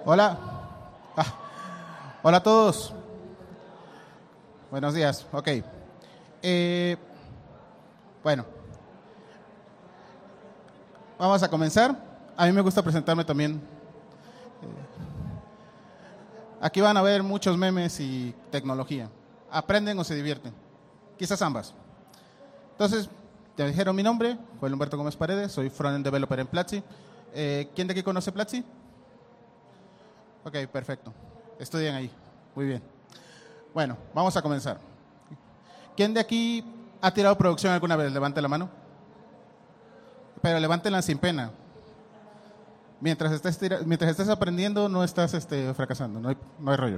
Hola. Ah, hola a todos. Buenos días. Ok. Bueno, vamos a comenzar. A mí me gusta presentarme también. Aquí van a ver muchos memes y tecnología. ¿Aprenden o se divierten? Quizás ambas. Entonces, ya dijeron mi nombre, Joel Humberto Gómez Paredes, soy Frontend Developer en Platzi. ¿Quién de aquí conoce Platzi? Ok, perfecto. Estudian ahí. Muy bien. Bueno, vamos a comenzar. ¿Quién de aquí ha tirado producción alguna vez? Levante la mano. Pero levántenla sin pena. Mientras estés aprendiendo, no estás fracasando. No hay rollo.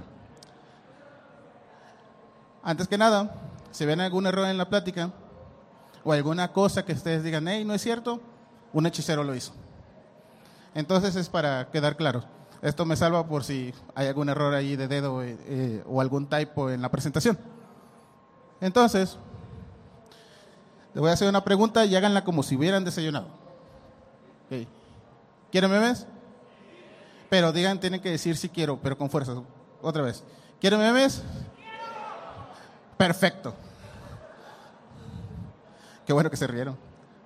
Antes que nada, si ven algún error en la plática o alguna cosa que ustedes digan, hey, no es cierto, un hechicero lo hizo. Entonces es para quedar claro. Esto me salva por si hay algún error ahí de dedo o algún typo en la presentación. Entonces, les voy a hacer una pregunta y háganla como si hubieran desayunado. Okay. ¿Quieren memes? Pero tienen que decir si quiero, pero con fuerza. Otra vez. ¿Quieren memes? Perfecto. Qué bueno que se rieron.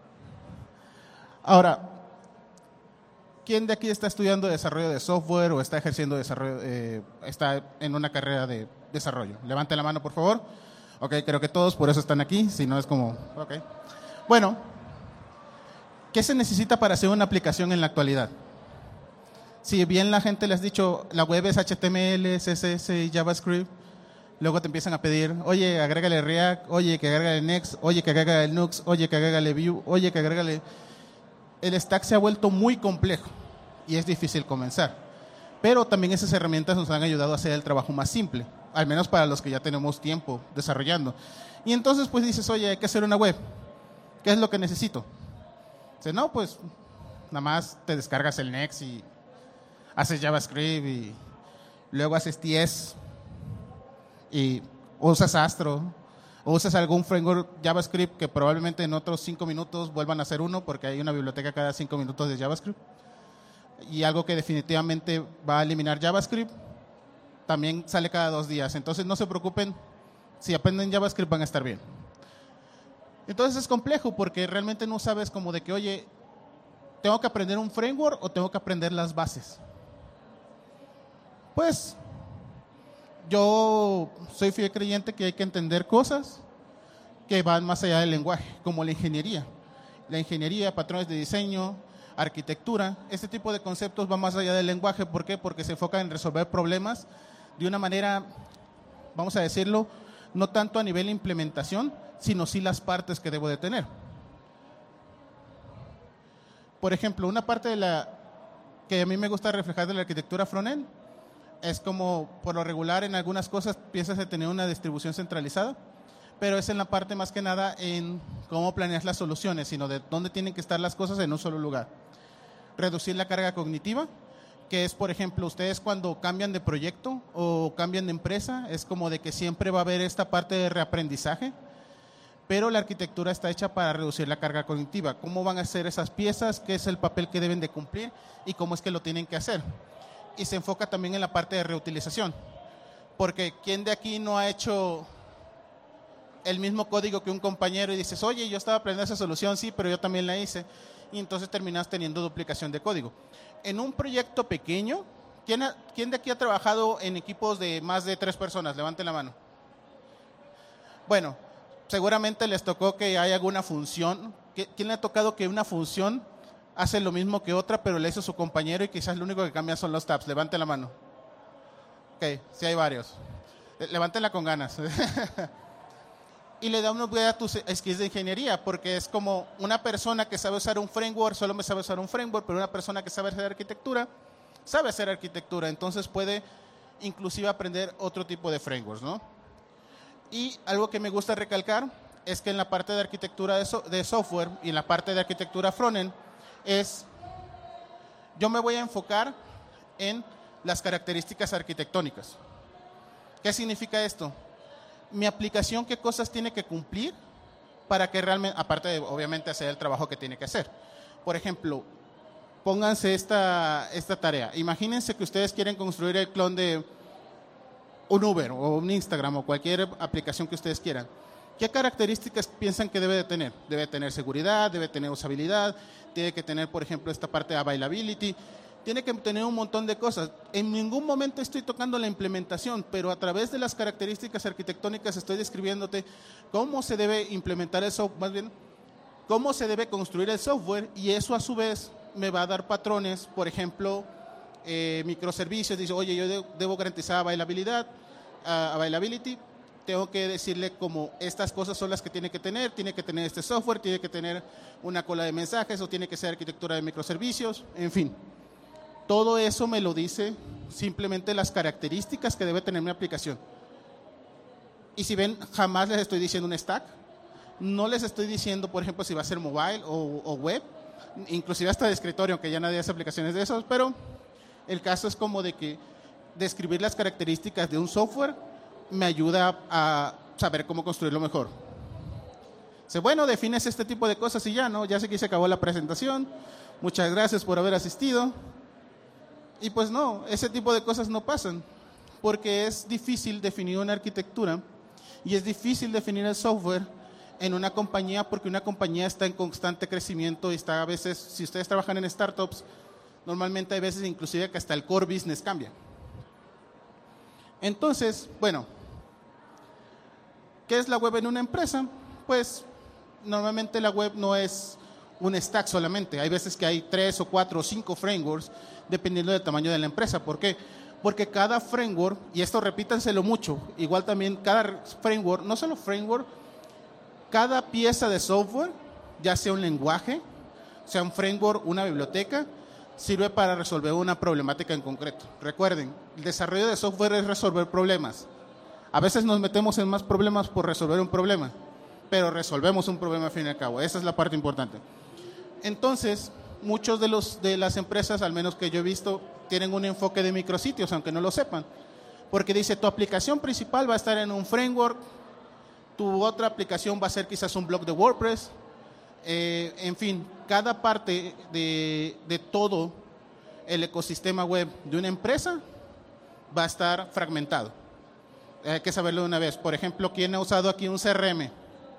Ahora, ¿quién de aquí está estudiando desarrollo de software o está ejerciendo desarrollo, está en una carrera de desarrollo? Levante la mano, por favor. Ok, creo que todos por eso están aquí, si no es como... Ok. Bueno, ¿qué se necesita para hacer una aplicación en la actualidad? Si bien la gente les ha dicho, la web es HTML, CSS y JavaScript, luego te empiezan a pedir, oye, agrégale React, oye, que agrégale Next, oye, que agrégale Nux, oye, que agrégale Vue, oye, que agrégale... El stack se ha vuelto muy complejo y es difícil comenzar. Pero también esas herramientas nos han ayudado a hacer el trabajo más simple, al menos para los que ya tenemos tiempo desarrollando. Y entonces pues dices, oye, hay que hacer una web. ¿Qué es lo que necesito? Dice, no, pues nada más te descargas el Next y haces JavaScript y luego haces TS y usas Astro o usas algún framework JavaScript que probablemente en otros 5 minutos vuelvan a hacer uno porque hay una biblioteca cada 5 minutos de JavaScript y algo que definitivamente va a eliminar JavaScript también sale cada 2 días. Entonces no se preocupen, si aprenden JavaScript van a estar bien. Entonces es complejo porque realmente no sabes como de que, oye, ¿tengo que aprender un framework o tengo que aprender las bases? Pues yo soy fiel creyente que hay que entender cosas que van más allá del lenguaje, como la ingeniería. La ingeniería, patrones de diseño, arquitectura, este tipo de conceptos van más allá del lenguaje. ¿Por qué? Porque se enfocan en resolver problemas de una manera, vamos a decirlo, no tanto a nivel de implementación, sino sí las partes que debo de tener. Por ejemplo, una parte de la que a mí me gusta reflejar de la arquitectura frontend es como, por lo regular, en algunas cosas piensas en tener una distribución centralizada, pero es en la parte más que nada en cómo planeas las soluciones, sino de dónde tienen que estar las cosas en un solo lugar. Reducir la carga cognitiva, que es, por ejemplo, ustedes cuando cambian de proyecto o cambian de empresa, es como de que siempre va a haber esta parte de reaprendizaje, pero la arquitectura está hecha para reducir la carga cognitiva. ¿Cómo van a hacer esas piezas? ¿Qué es el papel que deben de cumplir? ¿Y cómo es que lo tienen que hacer? Y se enfoca también en la parte de reutilización. Porque ¿quién de aquí no ha hecho el mismo código que un compañero y dices, oye, yo estaba aprendiendo esa solución, sí, pero yo también la hice? Y entonces terminas teniendo duplicación de código. En un proyecto pequeño, ¿quién de aquí ha trabajado en equipos de más de 3 personas? Levanten la mano. Bueno, seguramente les tocó que hay alguna función. ¿Quién le ha tocado que una función hace lo mismo que otra, pero le hizo su compañero y quizás lo único que cambia son los tabs? Levanten la mano. Ok, sí hay varios. Levántenla con ganas. Y le da una upgrade a tus skills de ingeniería, porque es como una persona que sabe usar un framework, solo me sabe usar un framework, pero una persona que sabe hacer arquitectura, sabe hacer arquitectura, entonces puede inclusive aprender otro tipo de frameworks, ¿no? Y algo que me gusta recalcar es que en la parte de arquitectura de software y en la parte de arquitectura frontend yo me voy a enfocar en las características arquitectónicas. ¿Qué significa esto? Mi aplicación, ¿qué cosas tiene que cumplir para que realmente, aparte de obviamente hacer el trabajo que tiene que hacer? Por ejemplo, pónganse esta tarea. Imagínense que ustedes quieren construir el clon de un Uber o un Instagram o cualquier aplicación que ustedes quieran. ¿Qué características piensan que debe de tener? Debe tener seguridad, debe tener usabilidad, tiene que tener, por ejemplo, esta parte de availability, tiene que tener un montón de cosas. En ningún momento estoy tocando la implementación, pero a través de las características arquitectónicas estoy describiéndote cómo se debe implementar el software, más bien, cómo se debe construir el software, y eso a su vez me va a dar patrones, por ejemplo, microservicios. Dice, oye, yo debo garantizar availability, tengo que decirle como estas cosas son las que tiene que tener este software, tiene que tener una cola de mensajes o tiene que ser arquitectura de microservicios, en fin. Todo eso me lo dice simplemente las características que debe tener mi aplicación. Y si ven, jamás les estoy diciendo un stack, no les estoy diciendo, por ejemplo, si va a ser mobile o web, inclusive hasta de escritorio, aunque ya nadie hace aplicaciones de esos, pero el caso es como de que describir las características de un software me ayuda a saber cómo construirlo mejor. Bueno, defines este tipo de cosas y ya, ¿no? Ya sé que se acabó la presentación. Muchas gracias por haber asistido. Y pues no, ese tipo de cosas no pasan, porque es difícil definir una arquitectura y es difícil definir el software en una compañía, porque una compañía está en constante crecimiento y está a veces, si ustedes trabajan en startups, normalmente hay veces inclusive que hasta el core business cambia. Entonces, bueno, ¿qué es la web en una empresa? Pues normalmente la web no es un stack solamente. Hay veces que hay 3 o 4 o 5 frameworks dependiendo del tamaño de la empresa. ¿Por qué? Porque cada framework, y esto repítanselo mucho, igual también cada framework, no solo framework, cada pieza de software, ya sea un lenguaje, sea un framework, una biblioteca, sirve para resolver una problemática en concreto. Recuerden, el desarrollo de software es resolver problemas. A veces nos metemos en más problemas por resolver un problema, pero resolvemos un problema al fin y al cabo. Esa es la parte importante. Entonces, muchos de las empresas, al menos que yo he visto, tienen un enfoque de micrositios, aunque no lo sepan. Porque dice, tu aplicación principal va a estar en un framework, tu otra aplicación va a ser quizás un blog de WordPress. En fin, cada parte de todo el ecosistema web de una empresa va a estar fragmentado. Hay que saberlo de una vez. Por ejemplo, ¿quién ha usado aquí un CRM?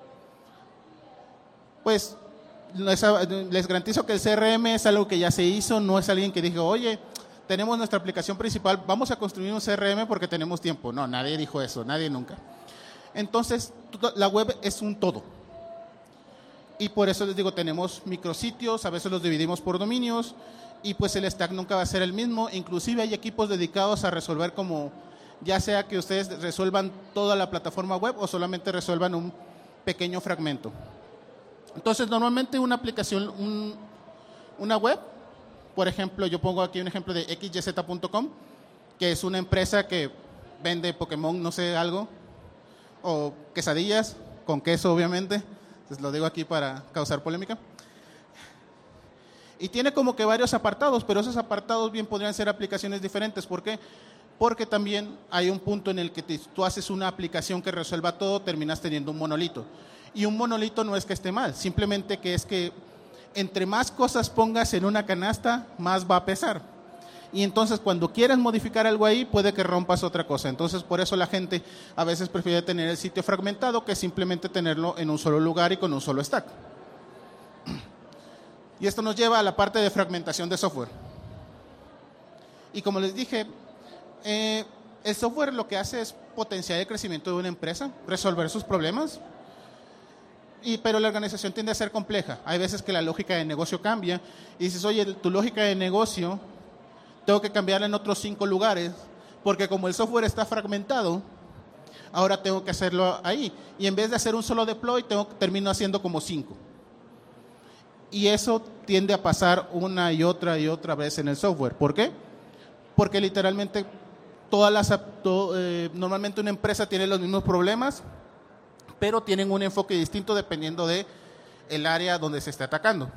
Pues les garantizo que el CRM es algo que ya se hizo, no es alguien que dijo, oye, tenemos nuestra aplicación principal, vamos a construir un CRM porque tenemos tiempo. No, nadie dijo eso, nadie nunca. Entonces, la web es un todo. Y por eso les digo, tenemos micrositios, a veces los dividimos por dominios, y pues el stack nunca va a ser el mismo. Inclusive hay equipos dedicados a resolver como, ya sea que ustedes resuelvan toda la plataforma web o solamente resuelvan un pequeño fragmento. Entonces, normalmente una aplicación, una web, por ejemplo, yo pongo aquí un ejemplo de xyz.com, que es una empresa que vende Pokémon, no sé, algo, o quesadillas, con queso obviamente, les lo digo aquí para causar polémica. Y tiene como que varios apartados, pero esos apartados bien podrían ser aplicaciones diferentes. ¿Por qué? Porque también hay un punto en el que tú haces una aplicación que resuelva todo, terminas teniendo un monolito. Y un monolito no es que esté mal, simplemente que es que entre más cosas pongas en una canasta, más va a pesar. Y entonces cuando quieras modificar algo ahí, puede que rompas otra cosa. Entonces por eso la gente a veces prefiere tener el sitio fragmentado que simplemente tenerlo en un solo lugar y con un solo stack. Y esto nos lleva a la parte de fragmentación de software. Y como les dije, el software lo que hace es potenciar el crecimiento de una empresa, resolver sus problemas. Pero la organización tiende a ser compleja. Hay veces que la lógica de negocio cambia y dices, oye, tu lógica de negocio tengo que cambiarla en otros 5 lugares porque como el software está fragmentado, ahora tengo que hacerlo ahí. Y en vez de hacer un solo deploy, termino haciendo como 5. Y eso tiende a pasar una y otra vez en el software. ¿Por qué? Porque literalmente normalmente una empresa tiene los mismos problemas, pero tienen un enfoque distinto dependiendo de el área donde se esté atacando.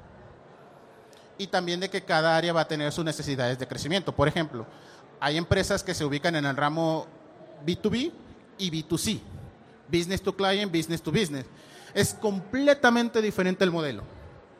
Y también de que cada área va a tener sus necesidades de crecimiento. Por ejemplo, hay empresas que se ubican en el ramo B2B y B2C. Business to client, business to business. Es completamente diferente el modelo.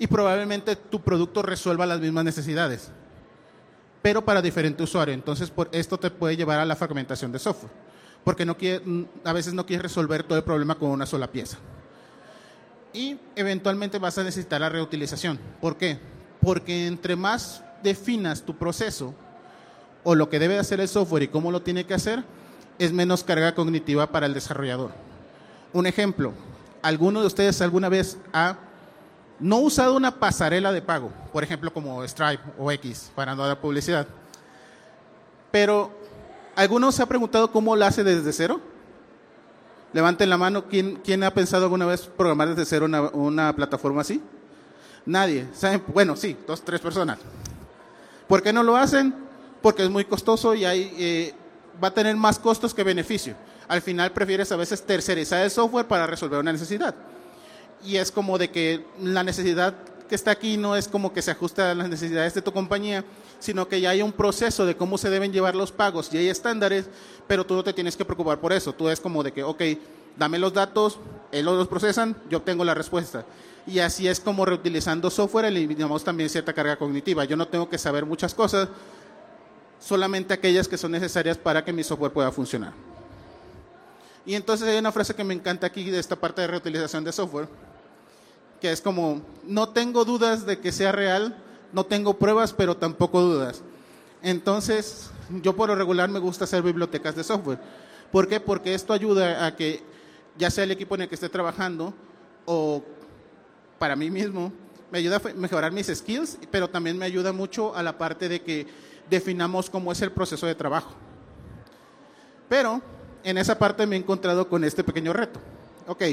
y probablemente tu producto resuelva las mismas necesidades, pero para diferente usuario. Entonces, esto te puede llevar a la fragmentación de software, porque a veces no quieres resolver todo el problema con una sola pieza. Y eventualmente vas a necesitar la reutilización. ¿Por qué? Porque entre más definas tu proceso o lo que debe hacer el software y cómo lo tiene que hacer, es menos carga cognitiva para el desarrollador. Un ejemplo, ¿alguno de ustedes alguna vez ha no usado una pasarela de pago? Por ejemplo, como Stripe o X, para no dar publicidad. Pero, ¿alguno se ha preguntado cómo lo hace desde cero? Levanten la mano, ¿quién ha pensado alguna vez programar desde cero una plataforma así? Nadie. ¿Saben? Bueno, sí, 2, 3 personas. ¿Por qué no lo hacen? Porque es muy costoso y va a tener más costos que beneficio. Al final prefieres a veces tercerizar el software para resolver una necesidad. Y es como de que la necesidad que está aquí no es como que se ajusta a las necesidades de tu compañía, sino que ya hay un proceso de cómo se deben llevar los pagos y hay estándares, pero tú no te tienes que preocupar por eso. Tú es como de que, ok, dame los datos, ellos los procesan, yo obtengo la respuesta. Y así es como reutilizando software eliminamos también cierta carga cognitiva. Yo no tengo que saber muchas cosas, solamente aquellas que son necesarias para que mi software pueda funcionar. Y entonces hay una frase que me encanta aquí de esta parte de reutilización de software, que es como, no tengo dudas de que sea real, no tengo pruebas, pero tampoco dudas. Entonces, yo por lo regular me gusta hacer bibliotecas de software. ¿Por qué? Porque esto ayuda a que, ya sea el equipo en el que esté trabajando, o para mí mismo, me ayuda a mejorar mis skills, pero también me ayuda mucho a la parte de que definamos cómo es el proceso de trabajo. Pero, en esa parte me he encontrado con este pequeño reto. Ok.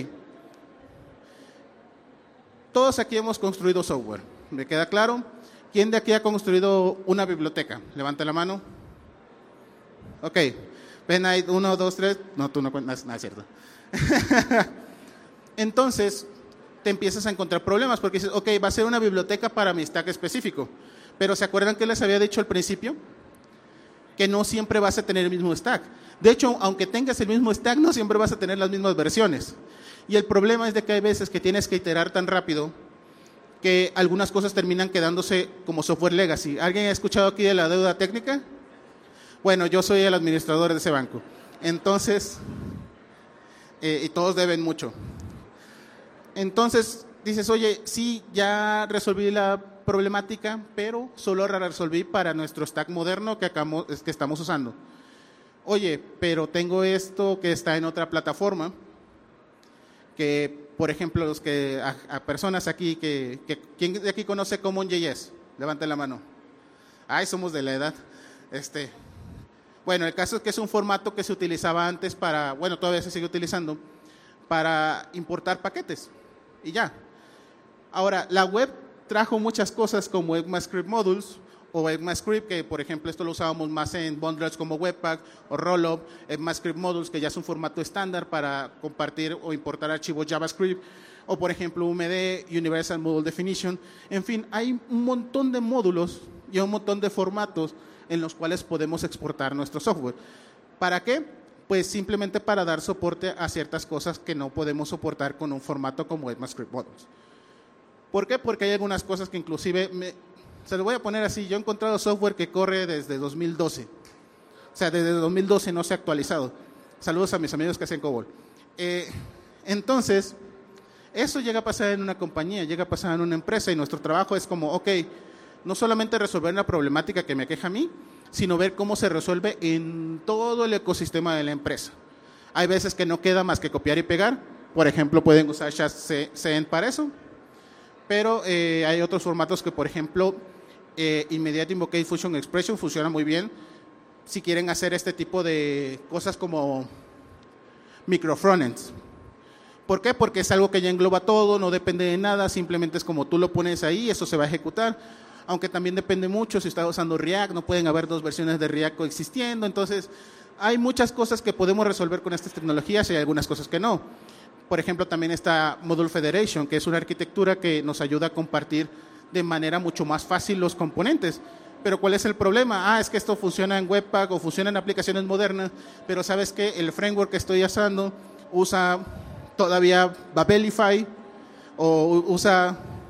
Todos aquí hemos construido software. ¿Me queda claro? ¿Quién de aquí ha construido una biblioteca? Levanta la mano. Ok. Ven ahí, 1, 2, 3. No, tú no cuentas, nada, es cierto. Entonces, te empiezas a encontrar problemas porque dices, ok, va a ser una biblioteca para mi stack específico. Pero ¿se acuerdan que les había dicho al principio? Que no siempre vas a tener el mismo stack. De hecho, aunque tengas el mismo stack, no siempre vas a tener las mismas versiones. Y el problema es de que hay veces que tienes que iterar tan rápido que algunas cosas terminan quedándose como software legacy. ¿Alguien ha escuchado aquí de la deuda técnica? Bueno, yo soy el administrador de ese banco. Entonces, y todos deben mucho. Entonces, dices, oye, sí, ya resolví la problemática, pero solo la resolví para nuestro stack moderno que estamos usando. Oye, pero tengo esto que está en otra plataforma, que, por ejemplo, a personas aquí, ¿quién de aquí conoce CommonJS? Levanten la mano. Ay, somos de la edad. Bueno, el caso es que es un formato que se utilizaba antes todavía se sigue utilizando, para importar paquetes, y ya. Ahora, la web trajo muchas cosas como ECMAScript Modules, o ECMAScript, que por ejemplo esto lo usábamos más en bundlers como Webpack o Rollup, ECMAScript Modules, que ya es un formato estándar para compartir o importar archivos JavaScript, o por ejemplo UMD, Universal Module Definition. En fin, hay un montón de módulos y un montón de formatos en los cuales podemos exportar nuestro software. ¿Para qué? Pues simplemente para dar soporte a ciertas cosas que no podemos soportar con un formato como ECMAScript Modules. ¿Por qué? Porque hay algunas cosas que inclusive, se lo voy a poner así, yo he encontrado software que corre desde 2012. O sea, desde 2012 no se ha actualizado. Saludos a mis amigos que hacen COBOL. Entonces, eso llega a pasar en una compañía, llega a pasar en una empresa y nuestro trabajo es como, ok, no solamente resolver la problemática que me aqueja a mí, sino ver cómo se resuelve en todo el ecosistema de la empresa. Hay veces que no queda más que copiar y pegar. Por ejemplo, pueden usar JAS-CN para eso. Pero hay otros formatos que, por ejemplo, Immediate Invocate Function Expression funciona muy bien si quieren hacer este tipo de cosas como micro frontends. ¿Por qué? Porque es algo que ya engloba todo, no depende de nada, simplemente es como tú lo pones ahí, eso se va a ejecutar. Aunque también depende mucho, si estás usando React, no pueden haber dos versiones de React coexistiendo. Entonces, hay muchas cosas que podemos resolver con estas tecnologías y hay algunas cosas que no. Por ejemplo, también está Module Federation, que es una arquitectura que nos ayuda a compartir de manera mucho más fácil los componentes. Pero ¿cuál es el problema? Es que esto funciona en Webpack o funciona en aplicaciones modernas, pero ¿sabes qué? El framework que estoy usando usa todavía Babelify o usa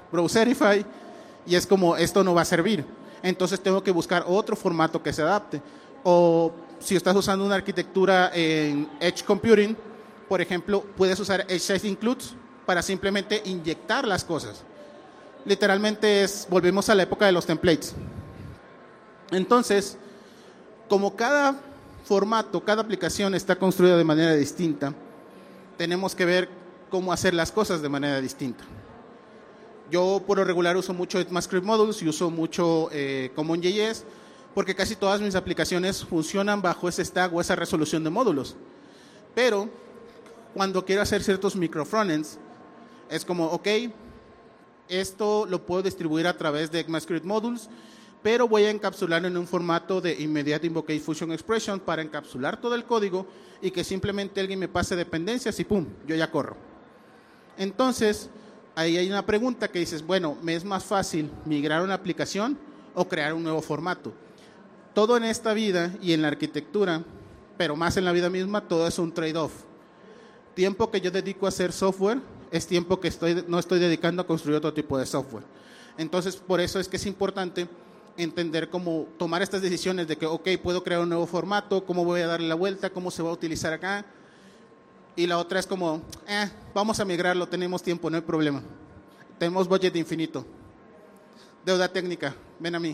Browserify, y es como, esto no va a servir. Entonces tengo que buscar otro formato que se adapte. O si estás usando una arquitectura en Edge Computing, por ejemplo, puedes usar Edge Size Includes para simplemente inyectar las cosas. Literalmente volvemos a la época de los templates. Entonces, como cada formato, cada aplicación está construida de manera distinta, tenemos que ver cómo hacer las cosas de manera distinta. Yo por lo regular uso mucho ECMAScript Modules y uso mucho CommonJS porque casi todas mis aplicaciones funcionan bajo ese stack o esa resolución de módulos. Pero cuando quiero hacer ciertos micro frontends, es como, ok, esto lo puedo distribuir a través de ECMAScript Modules, pero voy a encapsularlo en un formato de Immediate Invoke Function Expression para encapsular todo el código y que simplemente alguien me pase dependencias y ¡pum!, yo ya corro. Entonces, ahí hay una pregunta que dices, bueno, ¿me es más fácil migrar una aplicación o crear un nuevo formato? Todo en esta vida y en la arquitectura, pero más en la vida misma, todo es un trade-off. Tiempo que yo dedico a hacer software es tiempo que no estoy dedicando a construir otro tipo de software. Entonces, por eso es que es importante entender cómo tomar estas decisiones de que, ok, puedo crear un nuevo formato, cómo voy a darle la vuelta, cómo se va a utilizar acá. Y la otra es como, vamos a migrarlo, tenemos tiempo, no hay problema. Tenemos budget infinito. Deuda técnica, ven a mí.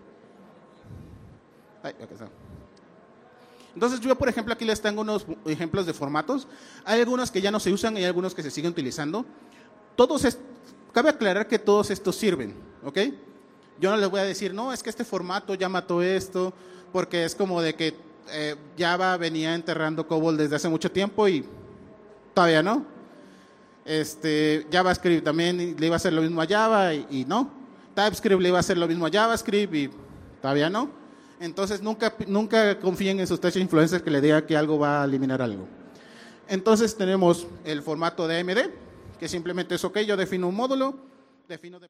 Ay, acá está. Entonces yo, por ejemplo, aquí les tengo unos ejemplos de formatos. Hay algunos que ya no se usan y hay algunos que se siguen utilizando. Cabe aclarar que todos estos sirven, ¿ok? Yo no les voy a decir, no, es que este formato ya mató esto, porque es como de que Java venía enterrando COBOL desde hace mucho tiempo y todavía no. JavaScript también le iba a hacer lo mismo a Java y no. TypeScript le iba a hacer lo mismo a JavaScript y todavía no. Entonces nunca confíen en sus tech influencers que le digan que algo va a eliminar algo. Entonces tenemos el formato de AMD, que simplemente es ok, yo defino un módulo, defino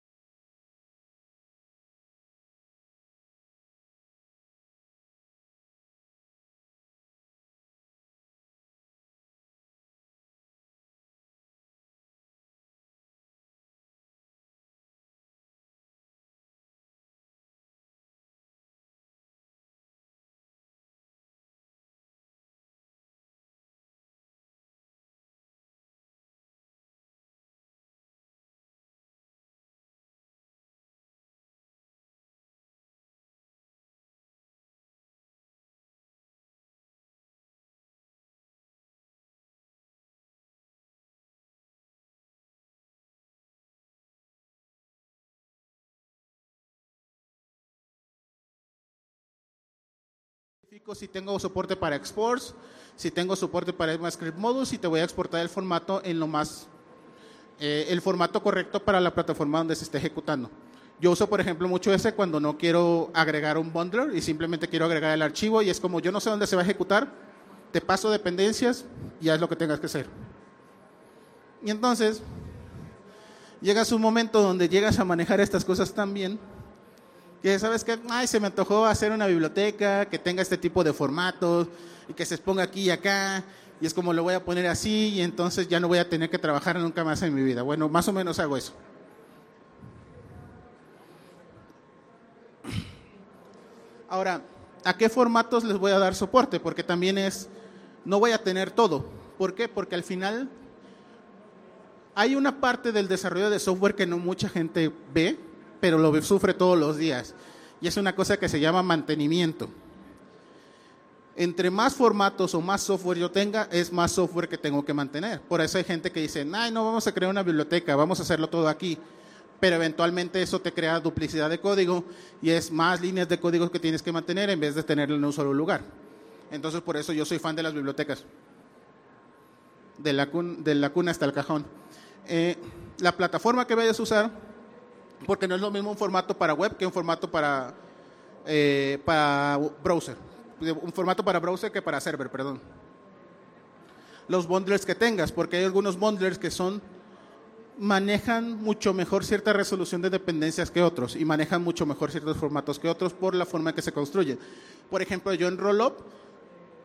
si tengo soporte para exports, si tengo soporte para ECMAScript Modules y te voy a exportar el formato en el formato correcto para la plataforma donde se esté ejecutando. Yo uso, por ejemplo, mucho ese cuando no quiero agregar un bundler y simplemente quiero agregar el archivo y es como yo no sé dónde se va a ejecutar, te paso dependencias y haz lo que tengas que hacer. Y entonces, llegas un momento donde llegas a manejar estas cosas tan bien que sabes que se me antojó hacer una biblioteca que tenga este tipo de formatos y que se exponga aquí y acá y es como lo voy a poner así y entonces ya no voy a tener que trabajar nunca más en mi vida. Bueno, más o menos hago eso. Ahora, ¿a qué formatos les voy a dar soporte? Porque también no voy a tener todo. ¿Por qué? Porque al final hay una parte del desarrollo de software que no mucha gente ve, pero lo sufre todos los días. Y es una cosa que se llama mantenimiento. Entre más formatos o más software yo tenga, es más software que tengo que mantener. Por eso hay gente que dice, no vamos a crear una biblioteca, vamos a hacerlo todo aquí. Pero eventualmente eso te crea duplicidad de código y es más líneas de código que tienes que mantener en vez de tenerlo en un solo lugar. Entonces, por eso yo soy fan de las bibliotecas. De la cuna hasta el cajón. La plataforma que vayas a usar, porque no es lo mismo un formato para web que un formato para browser. Un formato para browser que para server, perdón. Los bundlers que tengas, porque hay algunos bundlers que manejan mucho mejor cierta resolución de dependencias que otros y manejan mucho mejor ciertos formatos que otros por la forma en que se construyen. Por ejemplo, yo en Rollup,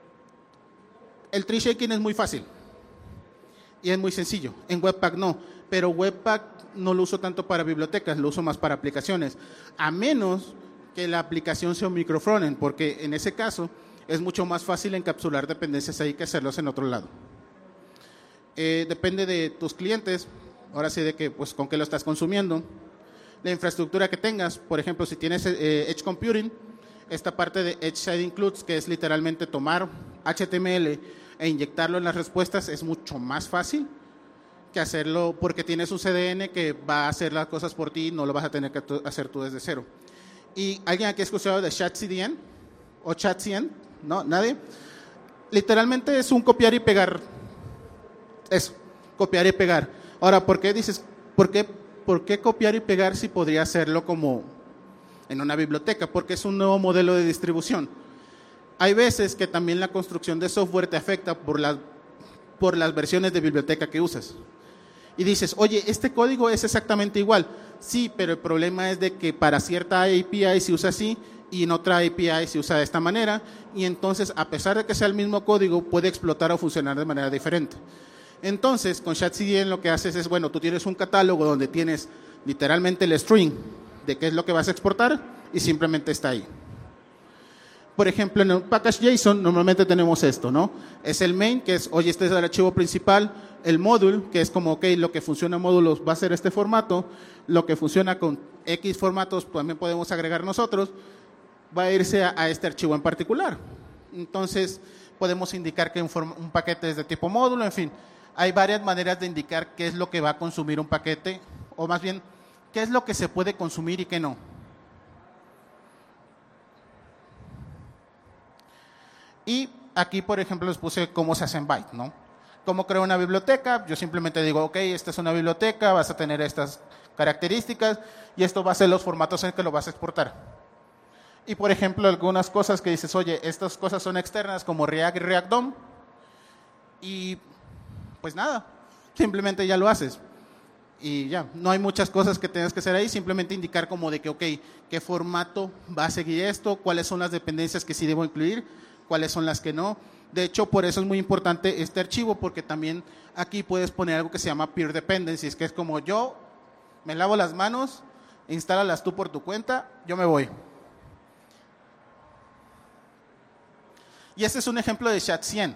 el tree shaking es muy fácil y es muy sencillo. En Webpack no, pero Webpack no lo uso tanto para bibliotecas, lo uso más para aplicaciones, a menos que la aplicación sea un microfrontend, porque en ese caso es mucho más fácil encapsular dependencias ahí que hacerlos en otro lado. Depende de tus clientes, ahora sí de que, pues, con qué lo estás consumiendo, la infraestructura que tengas. Por ejemplo, si tienes Edge Computing, esta parte de Edge Side Includes, que es literalmente tomar HTML e inyectarlo en las respuestas, es mucho más fácil que hacerlo porque tienes un CDN que va a hacer las cosas por ti y no lo vas a tener que hacer tú desde cero. ¿Y alguien aquí ha escuchado de ChatCDN o ChatCN? ¿No? ¿Nadie? Literalmente es un copiar y pegar. Eso, copiar y pegar. Ahora, ¿por qué dices, por qué copiar y pegar si podría hacerlo como en una biblioteca? Porque es un nuevo modelo de distribución. Hay veces que también la construcción de software te afecta por las versiones de biblioteca que usas. Y dices, oye, este código es exactamente igual. Sí, pero el problema es de que para cierta API se usa así y en otra API se usa de esta manera. Y entonces, a pesar de que sea el mismo código, puede explotar o funcionar de manera diferente. Entonces, con ChatCDN lo que haces es, bueno, tú tienes un catálogo donde tienes literalmente el string de qué es lo que vas a exportar y simplemente está ahí. Por ejemplo, en el package JSON normalmente tenemos esto, ¿no? Es el main, que es, oye, este es el archivo principal, el module, que es como, ok, lo que funciona en módulos va a ser este formato, lo que funciona con X formatos también podemos agregar nosotros, va a irse a este archivo en particular. Entonces, podemos indicar que un paquete es de tipo módulo, en fin. Hay varias maneras de indicar qué es lo que va a consumir un paquete, o más bien, qué es lo que se puede consumir y qué no. Y aquí, por ejemplo, les puse cómo se hace en Byte, ¿no? Cómo creo una biblioteca. Yo simplemente digo, ok, esta es una biblioteca, vas a tener estas características y esto va a ser los formatos en que lo vas a exportar. Y, por ejemplo, algunas cosas que dices, oye, estas cosas son externas como React y React DOM. Y, pues nada, simplemente ya lo haces. Y ya, no hay muchas cosas que tengas que hacer ahí, simplemente indicar como de que, ok, qué formato va a seguir esto, cuáles son las dependencias que sí debo incluir, cuáles son las que no. De hecho, por eso es muy importante este archivo, porque también aquí puedes poner algo que se llama peer dependencies, que es como yo me lavo las manos, instálalas tú por tu cuenta, yo me voy. Y este es un ejemplo de ChatCN.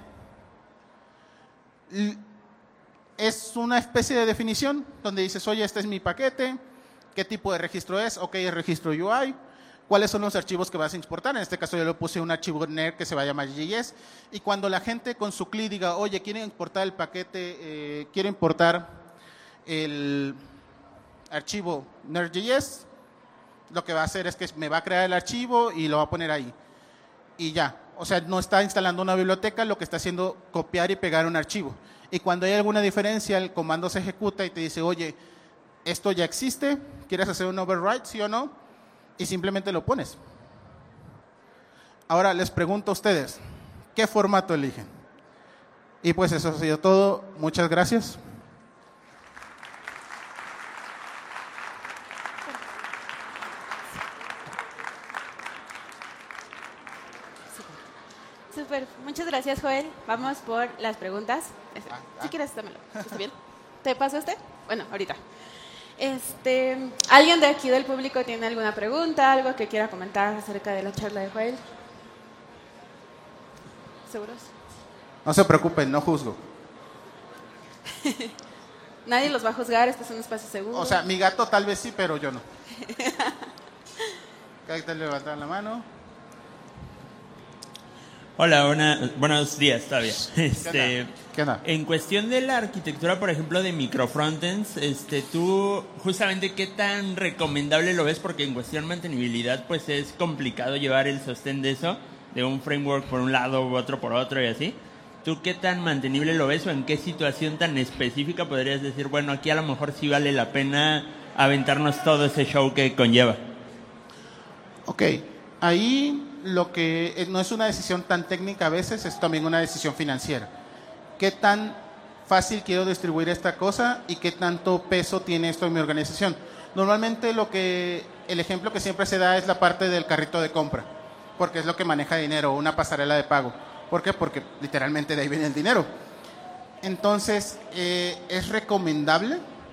Es una especie de definición donde dices, oye, este es mi paquete, ¿qué tipo de registro es? Ok, el registro UI. ¿Cuáles son los archivos que vas a exportar? En este caso yo le puse un archivo NER que se va a llamar JS. Y cuando la gente con su CLI diga, oye, quiero importar el paquete, quiero importar el archivo NER.js, lo que va a hacer es que me va a crear el archivo y lo va a poner ahí. Y ya. O sea, no está instalando una biblioteca, lo que está haciendo es copiar y pegar un archivo. Y cuando hay alguna diferencia, el comando se ejecuta y te dice, oye, esto ya existe, ¿quieres hacer un override, sí o no? Y simplemente lo pones. Ahora les pregunto a ustedes, ¿qué formato eligen? Y pues eso ha sido todo. Muchas gracias. Súper, muchas gracias, Joel. Vamos por las preguntas. Si quieres, dámelo. ¿Está bien? ¿Te paso este? Bueno, ahorita. ¿Alguien de aquí del público tiene alguna pregunta, algo que quiera comentar acerca de la charla de Joel? ¿Seguros? No se preocupen, no juzgo. Nadie los va a juzgar, este es un espacio seguro. O sea, mi gato tal vez sí, pero yo no. ¿Qué tal levantar la mano? Hola, buenos días todavía. ¿Qué onda? En cuestión de la arquitectura, por ejemplo, de microfrontends, tú justamente qué tan recomendable lo ves, porque en cuestión de mantenibilidad pues es complicado llevar el sostén de eso, de un framework por un lado u otro por otro y así. ¿Tú qué tan mantenible lo ves o en qué situación tan específica podrías decir, bueno, aquí a lo mejor sí vale la pena aventarnos todo ese show que conlleva? Ok, ahí lo que no es una decisión tan técnica a veces, es también una decisión financiera. ¿Qué tan fácil quiero distribuir esta cosa y qué tanto peso tiene esto en mi organización? Normalmente el ejemplo que siempre se da es la parte del carrito de compra, porque es lo que maneja dinero, una pasarela de pago. ¿Por qué? Porque literalmente de ahí viene el dinero. Entonces, es recomendable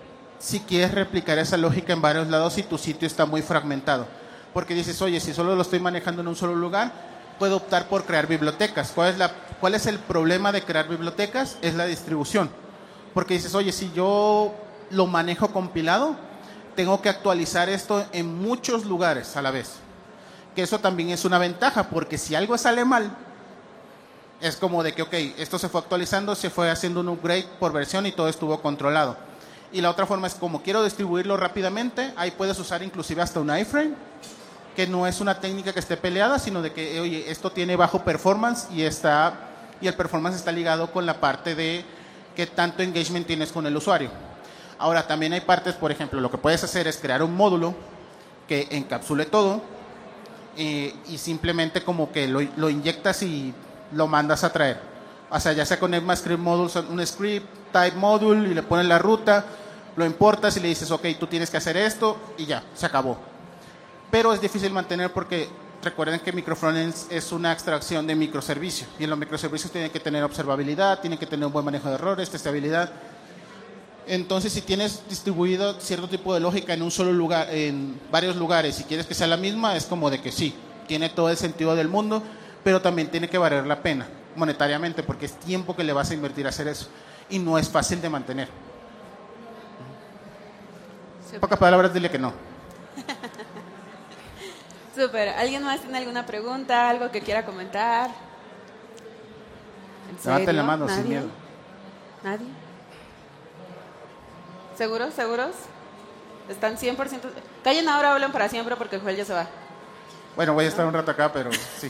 si quieres replicar esa lógica en varios lados y tu sitio está muy fragmentado. Porque dices, oye, si solo lo estoy manejando en un solo lugar, puedo optar por crear bibliotecas. ¿Cuál es el problema de crear bibliotecas? Es la distribución. Porque dices, oye, si yo lo manejo compilado, tengo que actualizar esto en muchos lugares a la vez. Que eso también es una ventaja, porque si algo sale mal, es como de que, ok, esto se fue actualizando, se fue haciendo un upgrade por versión y todo estuvo controlado. Y la otra forma es, como quiero distribuirlo rápidamente, ahí puedes usar inclusive hasta un iframe, que no es una técnica que esté peleada, sino de que, oye, esto tiene bajo performance y el performance está ligado con la parte de qué tanto engagement tienes con el usuario. Ahora, también hay partes, por ejemplo, lo que puedes hacer es crear un módulo que encapsule todo y simplemente como que lo inyectas y lo mandas a traer. O sea, ya sea con ECMAScript modules, un script type module y le pones la ruta, lo importas y le dices, ok, tú tienes que hacer esto y ya, se acabó. Pero es difícil mantener porque recuerden que microfrontends es una extracción de microservicio y en los microservicios tienen que tener observabilidad, tienen que tener un buen manejo de errores, testabilidad. Entonces, si tienes distribuido cierto tipo de lógica en un solo lugar, en varios lugares, y quieres que sea la misma, es como de que sí, tiene todo el sentido del mundo, pero también tiene que valer la pena monetariamente, porque es tiempo que le vas a invertir a hacer eso, y no es fácil de mantener. En pocas palabras, dile que no. Súper. ¿Alguien más tiene alguna pregunta, algo que quiera comentar? ¿En serio? Levanten la mano. ¿Nadie? Sin miedo. ¿Nadie? ¿Seguros? ¿Seguros? ¿Están 100%? Callen ahora o hablan para siempre porque Joel ya se va. Bueno, voy a estar un rato acá, pero sí.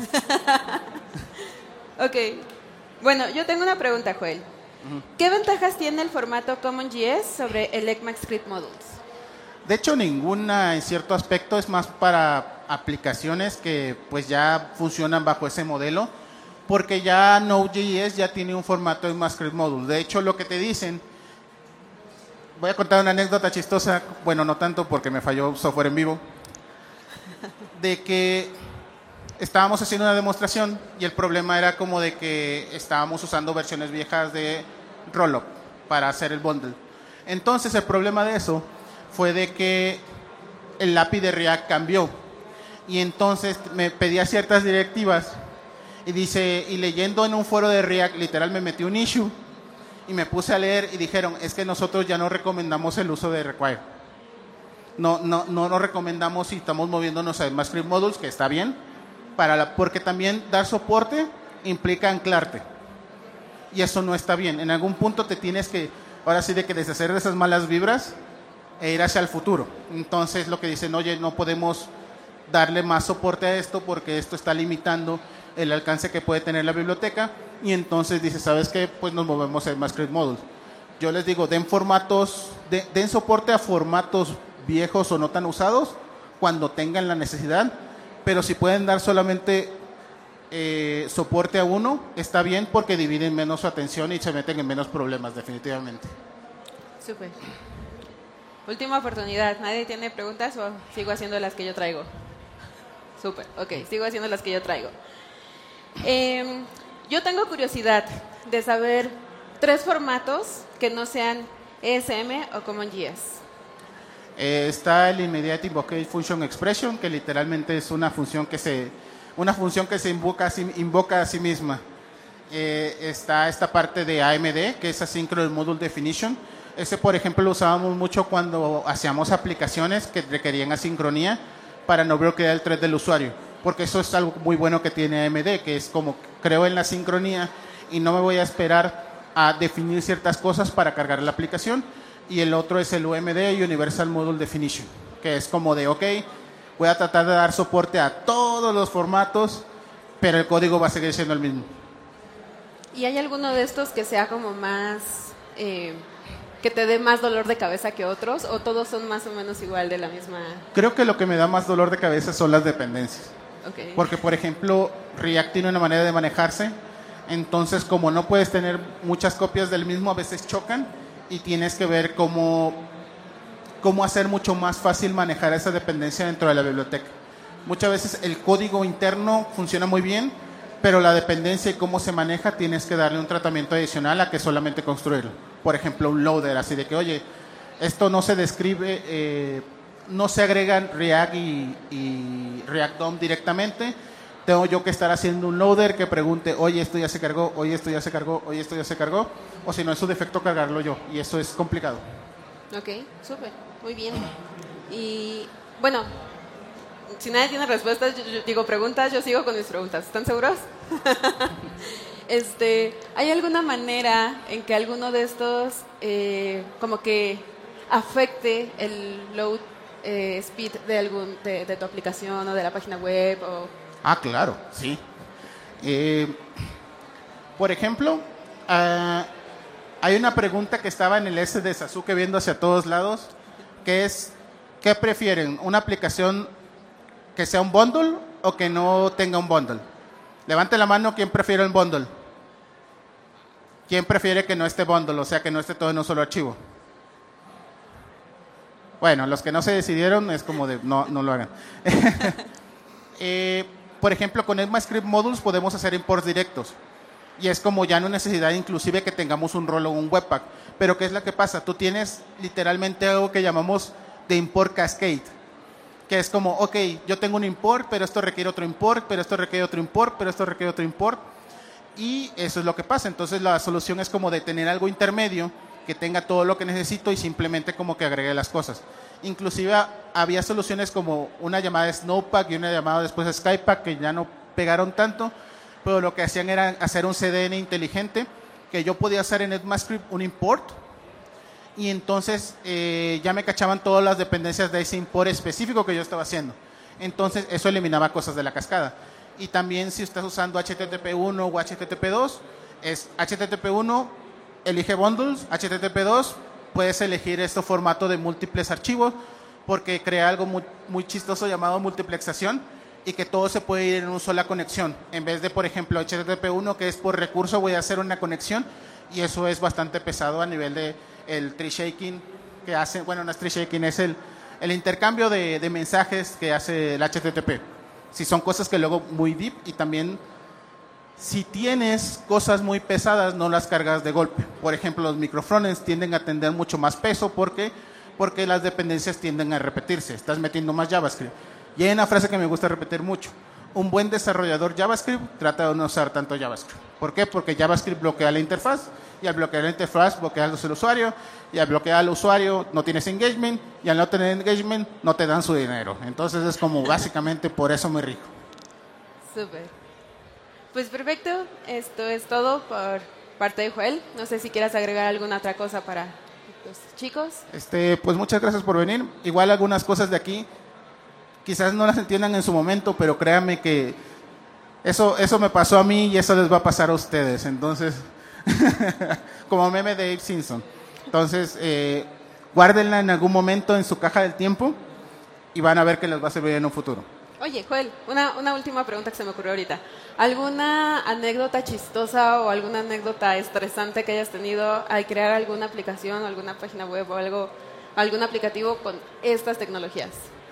Ok. Bueno, yo tengo una pregunta, Joel. ¿Qué ventajas tiene el formato CommonJS sobre el ECMAScript Modules? De hecho, ninguna en cierto aspecto, es más para aplicaciones que pues ya funcionan bajo ese modelo, porque ya Node.js ya tiene un formato de ECMAScript Module. De hecho, lo que te dicen, voy a contar una anécdota chistosa, bueno, no tanto porque me falló software en vivo, de que estábamos haciendo una demostración y el problema era como de que estábamos usando versiones viejas de Rollup para hacer el bundle. Entonces, el problema de eso fue de que el API de React cambió y entonces me pedía ciertas directivas y dice, y leyendo en un foro de React, literal me metí un issue y me puse a leer y dijeron, es que nosotros ya no recomendamos el uso de require. No recomendamos si estamos moviéndonos a ECMAScript Modules, que está bien, porque también dar soporte implica anclarte. Y eso no está bien. En algún punto te tienes que, ahora sí, de que deshacer de esas malas vibras e ir hacia el futuro. Entonces lo que dicen, oye, no podemos darle más soporte a esto porque esto está limitando el alcance que puede tener la biblioteca. Y entonces dice, ¿sabes qué? Pues nos movemos a ECMAScript Modules. Yo les digo, den soporte a formatos viejos o no tan usados cuando tengan la necesidad, pero si pueden dar solamente soporte a uno, está bien porque dividen menos su atención y se meten en menos problemas, definitivamente. Súper. Última oportunidad. ¿Nadie tiene preguntas o sigo haciendo las que yo traigo? Súper. Ok, sigo haciendo las que yo traigo. Yo tengo curiosidad de saber 3 formatos que no sean ESM o CommonJS. Está el Immediate Invocate Function Expression, que literalmente es una función que se invoca a sí misma. Está esta parte de AMD, que es Asynchronous Module Definition. Ese, por ejemplo, lo usábamos mucho cuando hacíamos aplicaciones que requerían asincronía para no bloquear el thread del usuario, porque eso es algo muy bueno que tiene AMD, que es como creo en la sincronía y no me voy a esperar a definir ciertas cosas para cargar la aplicación. Y el otro es el UMD, Universal Module Definition, que es como de, ok, voy a tratar de dar soporte a todos los formatos, pero el código va a seguir siendo el mismo. ¿Y hay alguno de estos que sea como más, que te dé más dolor de cabeza que otros, o todos son más o menos igual de la misma? Creo que lo que me da más dolor de cabeza son las dependencias. Okay. Porque, por ejemplo, React tiene una manera de manejarse, entonces como no puedes tener muchas copias del mismo, a veces chocan, y tienes que ver cómo hacer mucho más fácil manejar esa dependencia dentro de la biblioteca. Muchas veces el código interno funciona muy bien, pero la dependencia y cómo se maneja tienes que darle un tratamiento adicional a que solamente construirlo. Por ejemplo, un loader, así de que, oye, Esto no se describe, no se agregan React y React DOM directamente. Tengo yo que estar haciendo un loader que pregunte, oye, esto ya se cargó, oye, esto ya se cargó, oye, esto ya se cargó, o si no, en su defecto cargarlo yo, y eso es complicado. Ok, súper, muy bien. Y bueno, si nadie tiene respuestas, yo digo preguntas, yo sigo con mis preguntas. ¿Están seguros? ¿Hay alguna manera en que alguno de estos como que afecte el load speed de tu aplicación o de la página web? Claro, sí. Por ejemplo, hay una pregunta que estaba en el S de Sasuke viendo hacia todos lados, que es, ¿qué prefieren? ¿Una aplicación que sea un bundle o que no tenga un bundle? Levante la mano, ¿quién prefiere el bundle? ¿Quién prefiere que no esté bundle, o sea, que no esté todo en un solo archivo? Bueno, los que no se decidieron es como de, no lo hagan. Por ejemplo, con ECMAScript Modules podemos hacer imports directos. Y es como ya no necesidad inclusive que tengamos un rol o un webpack. Pero ¿qué es lo que pasa? Tú tienes literalmente algo que llamamos de import cascade. Que es como, ok, yo tengo un import, pero esto requiere otro import, pero esto requiere otro import, pero esto requiere otro import. Y eso es lo que pasa. Entonces la solución es como de tener algo intermedio que tenga todo lo que necesito y simplemente como que agregue las cosas. Inclusive había soluciones como una llamada de Snowpack y una llamada después de Skypack que ya no pegaron tanto, pero lo que hacían era hacer un CDN inteligente que yo podía hacer en ECMAScript un import y entonces ya me cachaban todas las dependencias de ese import específico que yo estaba haciendo. Entonces eso eliminaba cosas de la cascada. Y también si estás usando HTTP1 o HTTP2, es HTTP1 elige bundles, HTTP2 puedes elegir este formato de múltiples archivos porque crea algo muy chistoso llamado multiplexación y que todo se puede ir en una sola conexión. En vez de, por ejemplo, HTTP1 que es por recurso, voy a hacer una conexión y eso es bastante pesado a nivel de el tree shaking que hace, bueno, no es tree shaking, es el intercambio de mensajes que hace el HTTP. Si son cosas que luego muy deep y también si tienes cosas muy pesadas, no las cargas de golpe. Por ejemplo, los microfrontends tienden a tener mucho más peso porque las dependencias tienden a repetirse. Estás metiendo más JavaScript. Y hay una frase que me gusta repetir mucho. Un buen desarrollador JavaScript trata de no usar tanto JavaScript. ¿Por qué? Porque JavaScript bloquea la interfaz y al bloquear la interfaz bloqueas el usuario y al bloquear al usuario no tienes engagement y al no tener engagement no te dan su dinero. Entonces es como básicamente por eso me rijo. Súper. Pues perfecto, esto es todo por parte de Joel. No sé si quieras agregar alguna otra cosa para los chicos. Pues muchas gracias por venir. Igual algunas cosas de aquí, quizás no las entiendan en su momento, pero créanme que eso me pasó a mí y eso les va a pasar a ustedes. Entonces, como meme de Abe Simpson. Entonces, guárdenla en algún momento en su caja del tiempo y van a ver que les va a servir en un futuro. Oye, Joel, una última pregunta que se me ocurrió ahorita. ¿Alguna anécdota chistosa o alguna anécdota estresante que hayas tenido al crear alguna aplicación o alguna página web o algún aplicativo con estas tecnologías?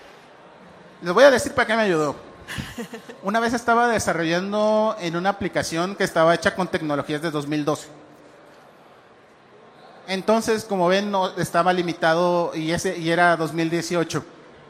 Les voy a decir para qué me ayudó. Una vez estaba desarrollando en una aplicación que estaba hecha con tecnologías de 2012. Entonces, como ven, no estaba limitado y era 2018.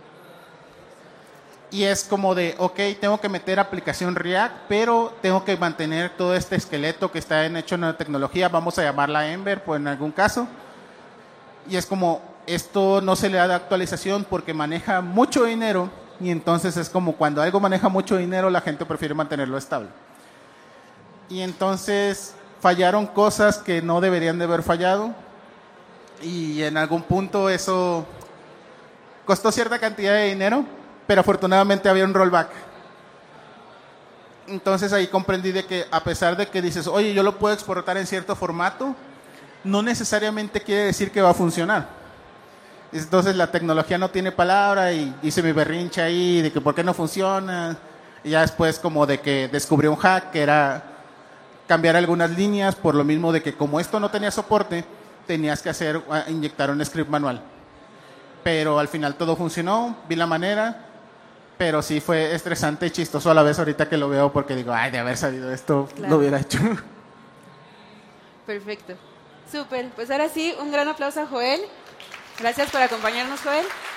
Y es como de, ok, tengo que meter aplicación React, pero tengo que mantener todo este esqueleto que está hecho en la tecnología, vamos a llamarla Ember, pues en algún caso. Y es como, esto no se le da actualización porque maneja mucho dinero, y entonces es como cuando algo maneja mucho dinero, la gente prefiere mantenerlo estable. Y entonces fallaron cosas que no deberían de haber fallado, y en algún punto eso costó cierta cantidad de dinero, pero afortunadamente había un rollback. Entonces ahí comprendí de que a pesar de que dices, oye, yo lo puedo exportar en cierto formato, no necesariamente quiere decir que va a funcionar. Entonces la tecnología no tiene palabra y hice mi berrinche ahí de que por qué no funciona. Y ya después como de que descubrí un hack que era cambiar algunas líneas por lo mismo de que como esto no tenía soporte, tenías que inyectar un script manual. Pero al final todo funcionó, vi la manera. Pero sí fue estresante y chistoso a la vez ahorita que lo veo porque digo, ay, de haber sabido esto, claro, lo hubiera hecho. Perfecto. Súper. Pues ahora sí, un gran aplauso a Joel. Gracias por acompañarnos, Joel.